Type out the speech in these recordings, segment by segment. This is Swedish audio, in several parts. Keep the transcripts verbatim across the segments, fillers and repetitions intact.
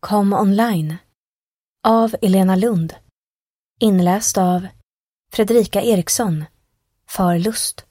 Kom online av Elena Lund. Inläst av Fredrika Eriksson för Lust.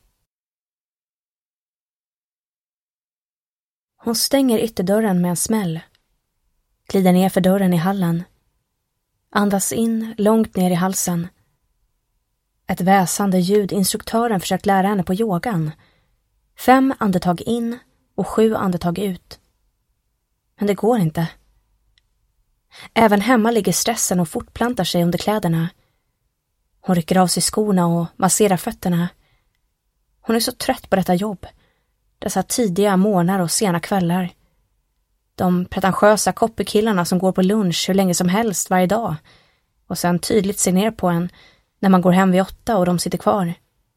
Hon stänger ytterdörren med en smäll. Glider ner för dörren i hallen. Andas in långt ner i halsen. Ett väsande ljud instruktören försökt lära henne på yogan. Fem andetag in och sju andetag ut. Men det går inte. Även hemma ligger stressen och fortplantar sig under kläderna. Hon rycker av sig skorna och masserar fötterna. Hon är så trött på detta jobb. Dessa tidiga morgnar och sena kvällar. De pretentiösa koppekillarna som går på lunch hur länge som helst varje dag. Och sen tydligt ser ner på en när man går hem vid åtta och de sitter kvar.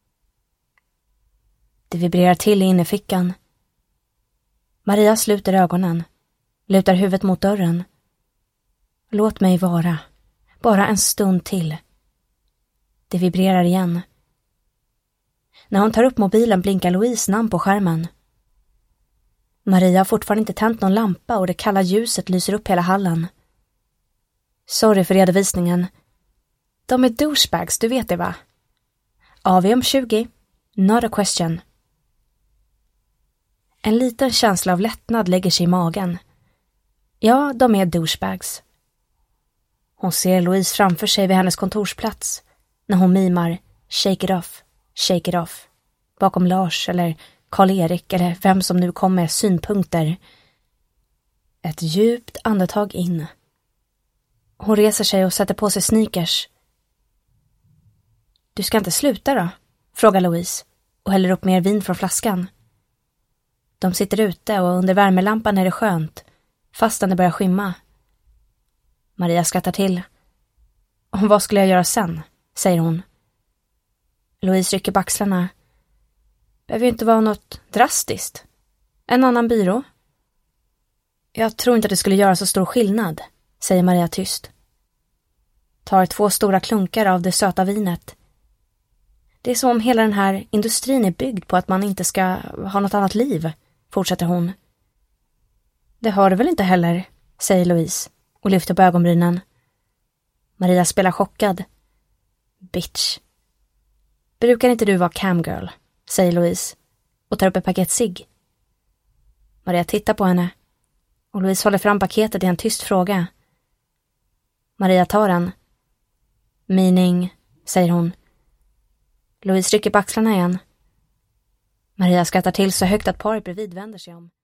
Det vibrerar till i innerfickan. Maria sluter ögonen. Lutar huvudet mot dörren. Låt mig vara. Bara en stund till. Det vibrerar igen. När hon tar upp mobilen blinkar Louise namn på skärmen. Maria har fortfarande inte tänt någon lampa och det kalla ljuset lyser upp hela hallen. Sorry för redovisningen. De är douchebags, du vet det va? A V om tjugo. Not a question. En liten känsla av lättnad lägger sig i magen. Ja, de är douchebags. Hon ser Louise framför sig vid hennes kontorsplats när hon mimar shake it off, shake it off bakom Lars eller Karl-Erik eller vem som nu kom med synpunkter. Ett djupt andetag in. Hon reser sig och sätter på sig sneakers. Du ska inte sluta då? Frågar Louise och häller upp mer vin från flaskan. De sitter ute och under värmelampan är det skönt, fastän det börjar skymma. Maria skrattar till. Och vad skulle jag göra sen? Säger hon. Louise rycker på axlarna. Behöver ju inte vara något drastiskt. En annan byrå. Jag tror inte att det skulle göra så stor skillnad, säger Maria tyst. Tar två stora klunkar av det söta vinet. Det är som om hela den här industrin är byggd på att man inte ska ha något annat liv, fortsätter hon. Det har du väl inte heller, säger Louise och lyfter på ögonbrynen. Maria spelar chockad. Bitch. Brukar inte du vara camgirl, säger Louise och tar upp ett paket cigg. Maria tittar på henne och Louise håller fram paketet i en tyst fråga. Maria tar den. Meaning, säger hon. Louise rycker på axlarna igen. Maria skrattar till så högt att paret bredvid vänder sig om.